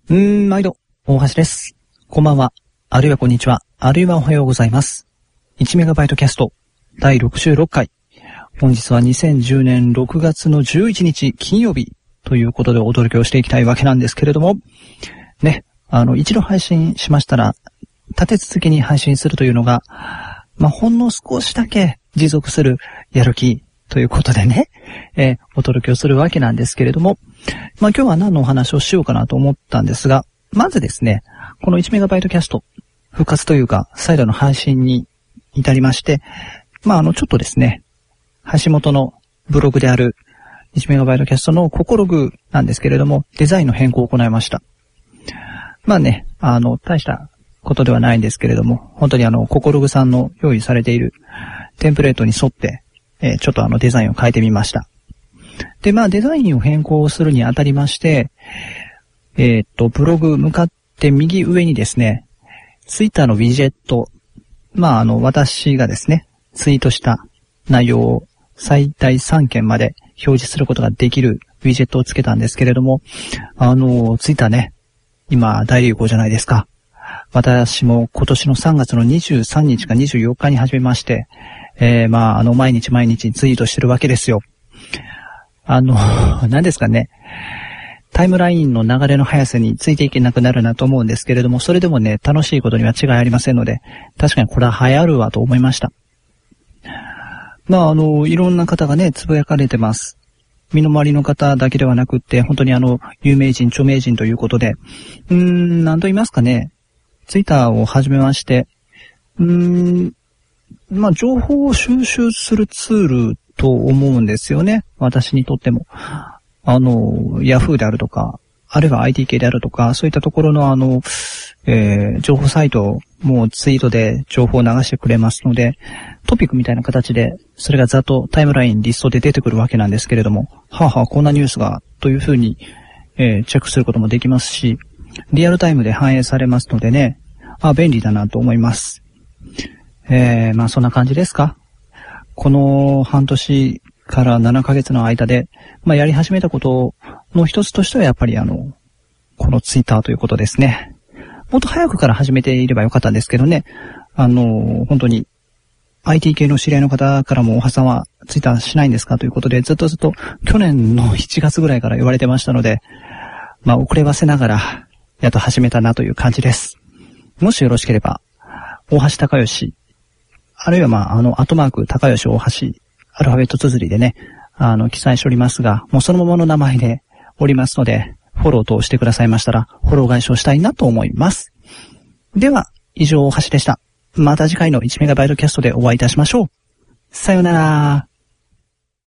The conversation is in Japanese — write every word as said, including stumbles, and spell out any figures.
うーん、毎度、大橋です。こんばんは、あるいはこんにちは、あるいはおはようございます。いちメガバイトキャストだいろくじゅうろっかい。本日はにせんじゅうねんろくがつのじゅういちにち金曜日ということでお届けをしていきたいわけなんですけれども、ね、あの、一度配信しましたら、立て続けに配信するというのが、まあ、ほんの少しだけ持続するやる気ということでね、えー、お届けをするわけなんですけれども、まあ、今日は何のお話をしようかなと思ったんですが、まずですね、このいちメガバイトキャスト、復活というか、再度の配信に至りまして、まあ、あの、ちょっとですね、橋本のブログであるいちメガバイトキャストのココログなんですけれども、デザインの変更を行いました。まあね、あの、大したことではないんですけれども、本当にあの、ココログさんの用意されているテンプレートに沿って、えー、ちょっとあの、デザインを変えてみました。で、まあ、デザインを変更するにあたりまして、えー、っと、ブログ向かって右上にですね、ツイッターのウィジェット、まあ、あの、私がですね、ツイートした内容を最大さんけんまで表示することができるウィジェットをつけたんですけれども、あの、ツイッターね、今大流行じゃないですか。私も今年のさんがつのにじゅうさんにちかにじゅうよっかに始めまして、えー、まあ、あの、毎日毎日ツイートしてるわけですよ。あの、何ですかね。タイムラインの流れの速さについていけなくなるなと思うんですけれども、それでもね、楽しいことには違いありませんので、確かにこれは流行るわと思いました。まあ、あの、いろんな方がね、つぶやかれてます。身の回りの方だけではなくって、本当にあの、有名人、著名人ということで、うーん、何と言いますかね、ツイッターを始めまして、うーん、まあ、情報を収集するツールと思うんですよね。私にとっても。あの、ヤフーであるとか、あるいは アイティー 系であるとか、そういったところのあの、えー、情報サイトもツイートで情報を流してくれますので、トピックみたいな形で、それがざっとタイムラインリストで出てくるわけなんですけれども、はあはあ、こんなニュースが、というふうに、えー、チェックすることもできますし、リアルタイムで反映されますのでね、あ、便利だなと思います。えー、まあそんな感じですか。この半年からななかげつの間で、まあやり始めたことの一つとしてはやっぱりあの、このツイッターということですね。もっと早くから始めていればよかったんですけどね、あの、本当に アイティー 系の知り合いの方からも、大橋さんはツイッターしないんですかということで、ずっとずっと去年のしちがつぐらいから言われてましたので、まあ遅ればせながら、やっと始めたなという感じです。もしよろしければ、大橋隆義、あるいはまあ、あの、アットマーク、高吉大橋、アルファベット綴りでね、あの、記載しておりますが、もうそのままの名前でおりますので、フォローとしてくださいましたら、フォロー返しをしたいなと思います。では、以上大橋でした。また次回のいちメガバイトキャストでお会いいたしましょう。さよなら。